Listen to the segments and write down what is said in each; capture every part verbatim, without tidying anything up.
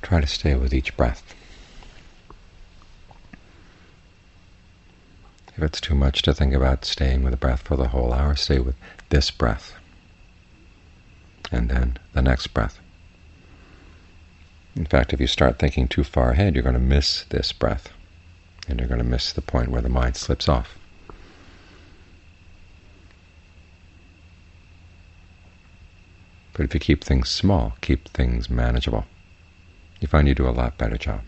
try to stay with each breath. If it's too much to think about staying with the breath for the whole hour, stay with this breath, and then the next breath. In fact, if you start thinking too far ahead, you're going to miss this breath, and you're going to miss the point where the mind slips off. But if you keep things small, keep things manageable, you find you do a lot better job.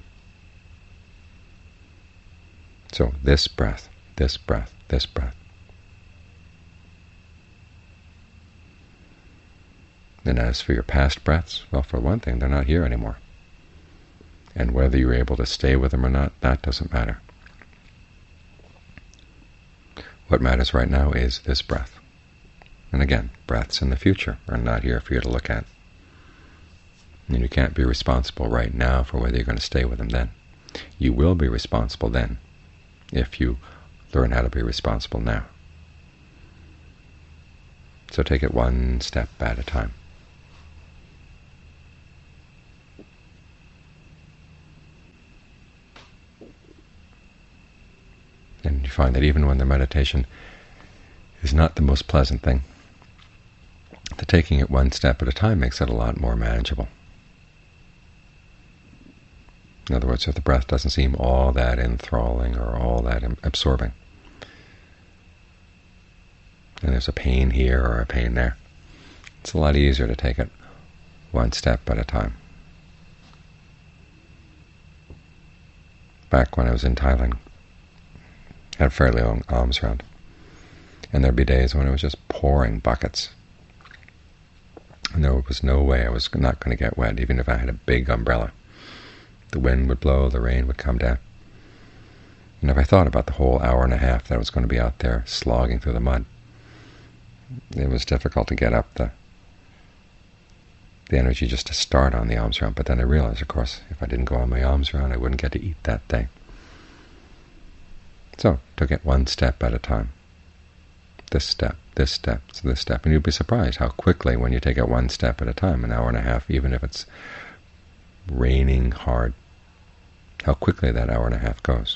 So this breath, this breath, this breath. And as for your past breaths, well, for one thing, they're not here anymore. And whether you're able to stay with them or not, that doesn't matter. What matters right now is this breath. And again, breaths in the future are not here for you to look at. And you can't be responsible right now for whether you're going to stay with them then. You will be responsible then, if you learn how to be responsible now. So take it one step at a time. And you find that even when the meditation is not the most pleasant thing, the taking it one step at a time makes it a lot more manageable. In other words, if the breath doesn't seem all that enthralling or all that absorbing, and there's a pain here or a pain there, it's a lot easier to take it one step at a time. Back when I was in Thailand, I had a fairly long alms round, and there'd be days when it was just pouring buckets. And there was no way I was not going to get wet, even if I had a big umbrella. The wind would blow, the rain would come down. And if I thought about the whole hour and a half that I was going to be out there slogging through the mud, it was difficult to get up the the energy just to start on the alms round. But then I realized, of course, if I didn't go on my alms round, I wouldn't get to eat that day. So, took it one step at a time. This step, this step, this step. And you'd be surprised how quickly, when you take it one step at a time, an hour and a half, even if it's raining hard, how quickly that hour and a half goes.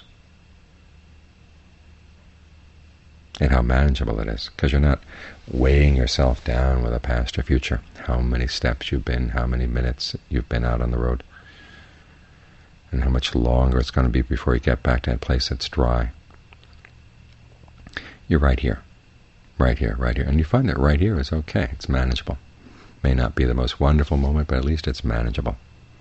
And how manageable it is, because you're not weighing yourself down with a past or future, how many steps you've been, how many minutes you've been out on the road, and how much longer it's going to be before you get back to that place that's dry. You're right here, right here, right here. And you find that right here is okay, it's manageable. May not be the most wonderful moment, but at least it's manageable.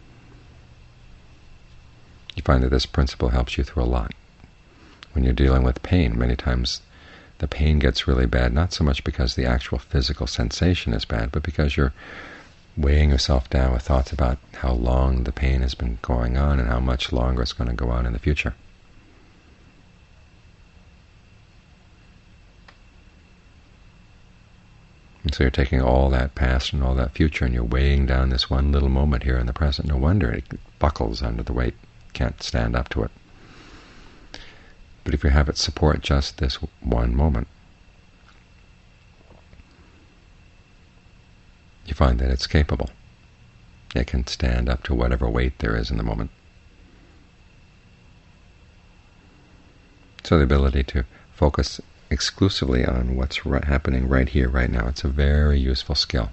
You find that this principle helps you through a lot. When you're dealing with pain, many times the pain gets really bad, not so much because the actual physical sensation is bad, but because you're weighing yourself down with thoughts about how long the pain has been going on and how much longer it's going to go on in the future. And so you're taking all that past and all that future, and you're weighing down this one little moment here in the present. No wonder it buckles under the weight, can't stand up to it. But if you have it support just this one moment, you find that it's capable. It can stand up to whatever weight there is in the moment. So the ability to focus exclusively on what's right, happening right here, right now, it's a very useful skill.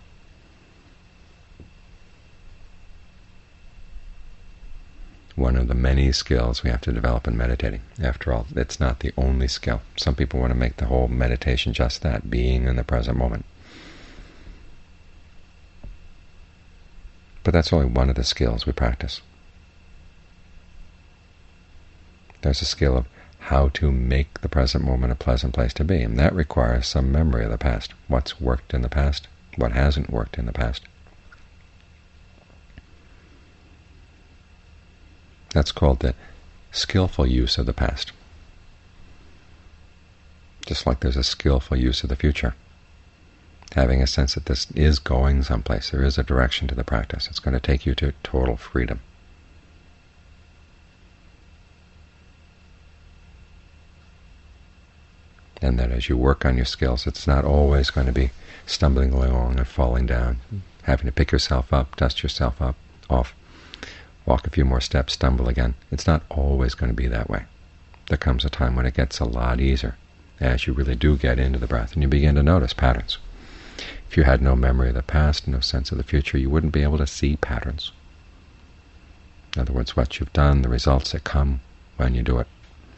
One of the many skills we have to develop in meditating. After all, it's not the only skill. Some people want to make the whole meditation just that, being in the present moment. But that's only one of the skills we practice. There's a skill of how to make the present moment a pleasant place to be, and that requires some memory of the past. What's worked in the past, what hasn't worked in the past. That's called the skillful use of the past. Just like there's a skillful use of the future. Having a sense that this is going someplace, there is a direction to the practice. It's going to take you to total freedom. And that as you work on your skills, it's not always going to be stumbling along and falling down, having to pick yourself up, dust yourself up, off, walk a few more steps, stumble again. It's not always going to be that way. There comes a time when it gets a lot easier as you really do get into the breath and you begin to notice patterns. If you had no memory of the past, no sense of the future, you wouldn't be able to see patterns. In other words, what you've done, the results that come when you do it.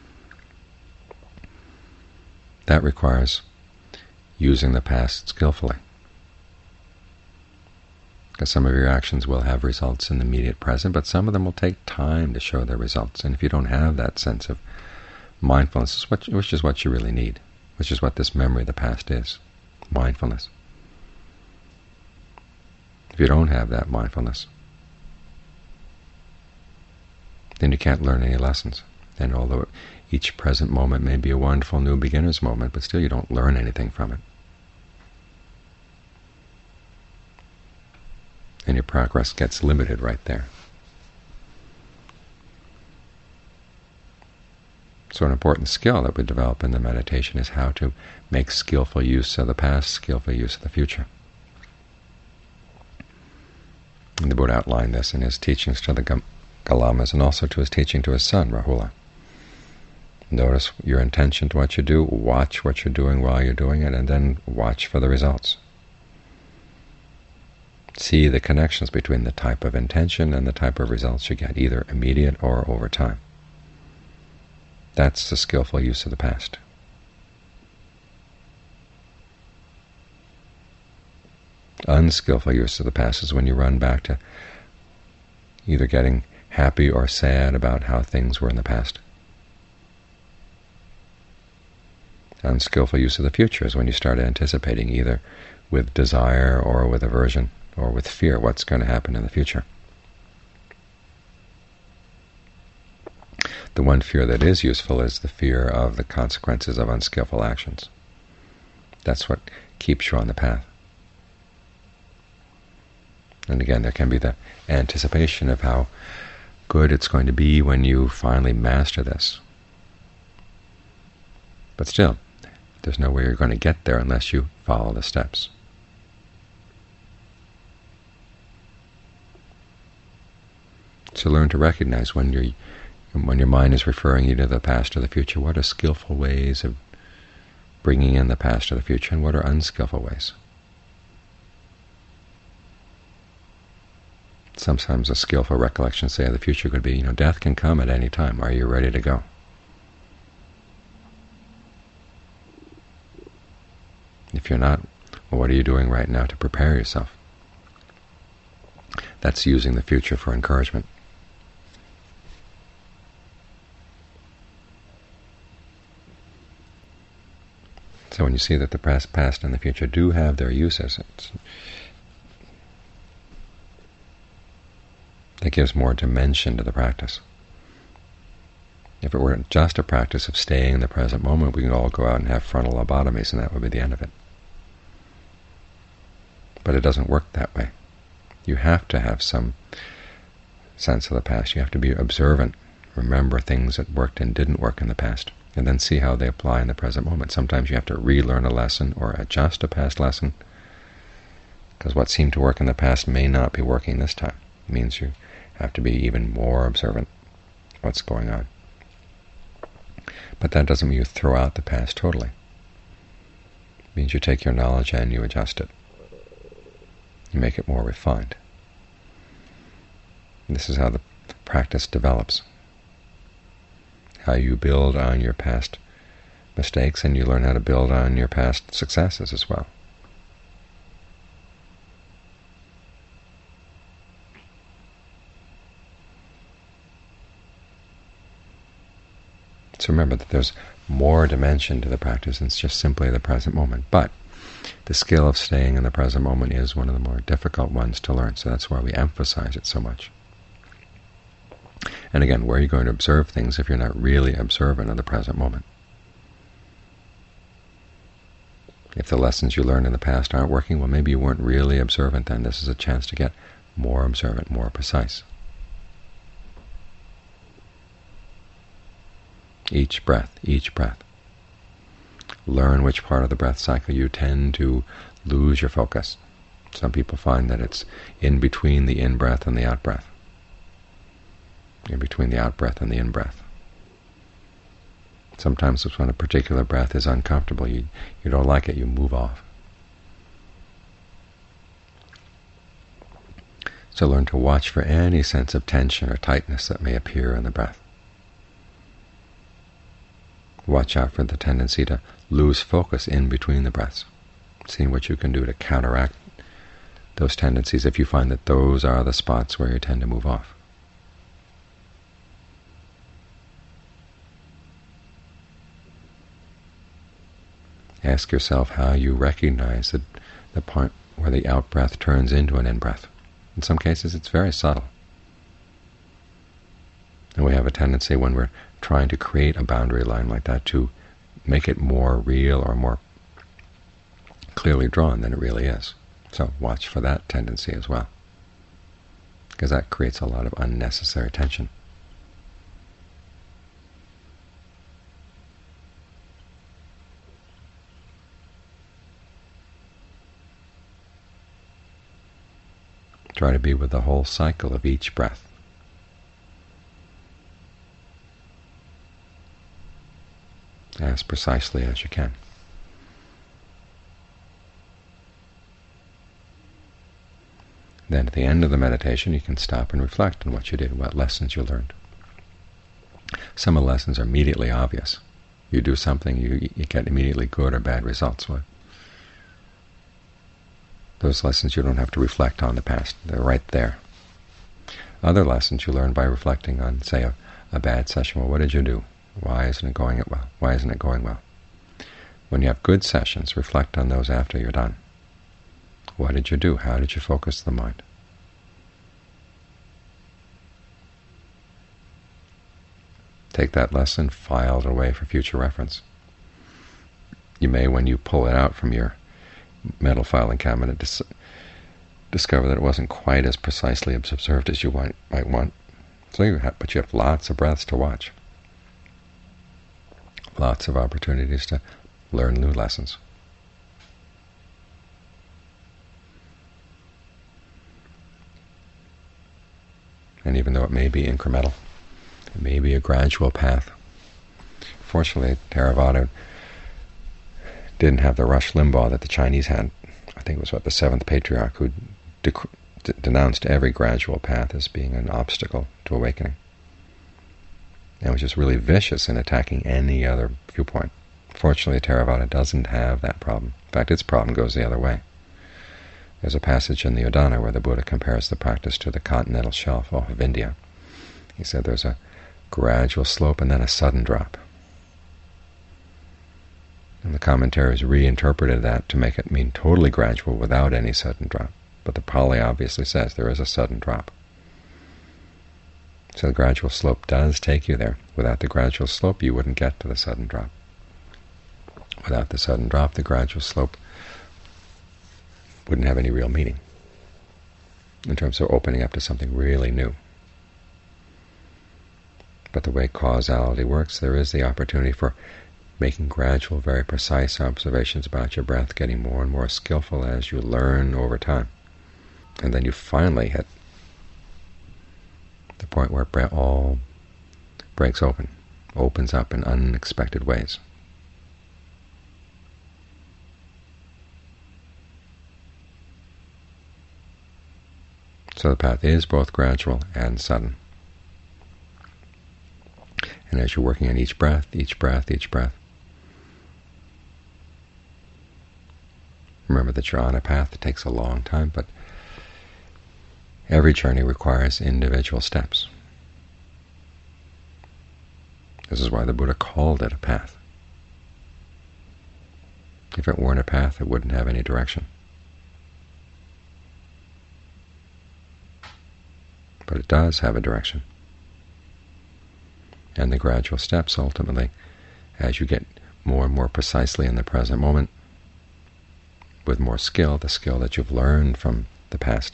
That requires using the past skillfully. Because some of your actions will have results in the immediate present, but some of them will take time to show their results. And if you don't have that sense of mindfulness, which is what you really need, which is what this memory of the past is, mindfulness. If you don't have that mindfulness, then you can't learn any lessons. And although each present moment may be a wonderful new beginner's moment, but still you don't learn anything from it. And your progress gets limited right there. So an important skill that we develop in the meditation is how to make skillful use of the past, skillful use of the future. And the Buddha outlined this in his teachings to the Galamas and also to his teaching to his son, Rahula. Notice your intention to what you do, watch what you're doing while you're doing it, and then watch for the results. See the connections between the type of intention and the type of results you get, either immediate or over time. That's the skillful use of the past. Unskillful use of the past is when you run back to either getting happy or sad about how things were in the past. Unskillful use of the future is when you start anticipating, either with desire or with aversion or with fear, what's going to happen in the future. The one fear that is useful is the fear of the consequences of unskillful actions. That's what keeps you on the path. And again, there can be the anticipation of how good it's going to be when you finally master this. But still, there's no way you're going to get there unless you follow the steps. So learn to recognize when you when your mind is referring you to the past or the future, what are skillful ways of bringing in the past or the future, and what are unskillful ways. Sometimes a skillful recollection, say, of the future could be, you know, death can come at any time. Are you ready to go? If you're not, well, what are you doing right now to prepare yourself? That's using the future for encouragement. So when you see that the past, past and the future do have their uses, it's, that gives more dimension to the practice. If it were just a practice of staying in the present moment, we can all go out and have frontal lobotomies, and that would be the end of it. But it doesn't work that way. You have to have some sense of the past. You have to be observant, remember things that worked and didn't work in the past, and then see how they apply in the present moment. Sometimes you have to relearn a lesson or adjust a past lesson, because what seemed to work in the past may not be working this time. It means you have to be even more observant of what's going on. But that doesn't mean you throw out the past totally. It means you take your knowledge and you adjust it. You make it more refined. And this is how the practice develops. How you build on your past mistakes, and you learn how to build on your past successes as well. So remember that there's more dimension to the practice than just simply the present moment. But the skill of staying in the present moment is one of the more difficult ones to learn, so that's why we emphasize it so much. And again, where are you going to observe things if you're not really observant of the present moment? If the lessons you learned in the past aren't working, well, maybe you weren't really observant then. This is a chance to get more observant, more precise. Each breath, each breath. Learn which part of the breath cycle you tend to lose your focus. Some people find that it's in between the in-breath and the out-breath. in between the out-breath and the in-breath. Sometimes when a particular breath is uncomfortable, you, you don't like it, you move off. So learn to watch for any sense of tension or tightness that may appear in the breath. Watch out for the tendency to lose focus in between the breaths, seeing what you can do to counteract those tendencies if you find that those are the spots where you tend to move off. Ask yourself how you recognize the, the point where the out-breath turns into an in-breath. In some cases, it's very subtle. And we have a tendency when we're trying to create a boundary line like that to make it more real or more clearly drawn than it really is. So watch for that tendency as well, because that creates a lot of unnecessary tension. Try to be with the whole cycle of each breath. As precisely as you can. Then at the end of the meditation, you can stop and reflect on what you did, what lessons you learned. Some of the lessons are immediately obvious. You do something, you, you get immediately good or bad results. Well, those lessons you don't have to reflect on the past. They're right there. Other lessons you learn by reflecting on, say, a, a bad session. Well, what did you do? Why isn't it going well? Why isn't it going well? When you have good sessions, reflect on those after you're done. What did you do? How did you focus the mind? Take that lesson, file it away for future reference. You may, when you pull it out from your mental filing cabinet, dis discover that it wasn't quite as precisely observed as you might, might want. So you have, but you have lots of breaths to watch. Lots of opportunities to learn new lessons. And even though it may be incremental, it may be a gradual path. Fortunately, Theravada didn't have the Rush Limbaugh that the Chinese had. I think it was what the seventh patriarch who de denounced every gradual path as being an obstacle to awakening, and was just really vicious in attacking any other viewpoint. Fortunately, Theravada doesn't have that problem. In fact, its problem goes the other way. There's a passage in the Udana where the Buddha compares the practice to the continental shelf off of India. He said there's a gradual slope and then a sudden drop. And the commentaries reinterpreted that to make it mean totally gradual without any sudden drop. But the Pali obviously says there is a sudden drop. So the gradual slope does take you there. Without the gradual slope, you wouldn't get to the sudden drop. Without the sudden drop, the gradual slope wouldn't have any real meaning in terms of opening up to something really new. But the way causality works, there is the opportunity for making gradual, very precise observations about your breath, getting more and more skillful as you learn over time. And then you finally hit the point where it all breaks open, opens up in unexpected ways. So the path is both gradual and sudden. And as you're working on each breath, each breath, each breath, remember that you're on a path that takes a long time, but every journey requires individual steps. This is why the Buddha called it a path. If it weren't a path, it wouldn't have any direction. But it does have a direction. And the gradual steps, ultimately, as you get more and more precisely in the present moment, with more skill, the skill that you've learned from the past,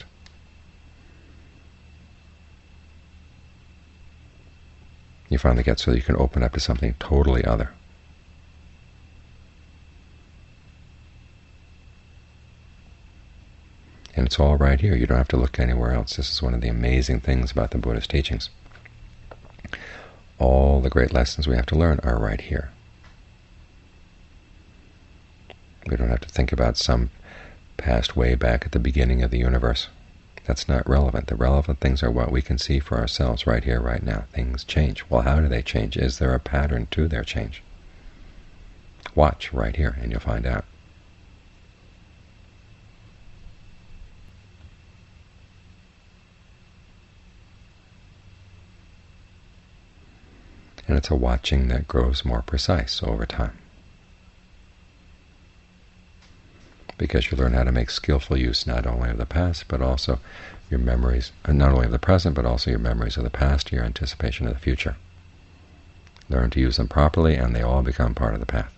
you finally get so that you can open up to something totally other. And it's all right here. You don't have to look anywhere else. This is one of the amazing things about the Buddha's teachings. All the great lessons we have to learn are right here. We don't have to think about some past way back at the beginning of the universe. That's not relevant. The relevant things are what we can see for ourselves right here, right now. Things change. Well, how do they change? Is there a pattern to their change? Watch right here, and you'll find out. And it's a watching that grows more precise over time, because you learn how to make skillful use not only of the past, but also your memories, not only of the present, but also your memories of the past, your anticipation of the future. Learn to use them properly, and they all become part of the path.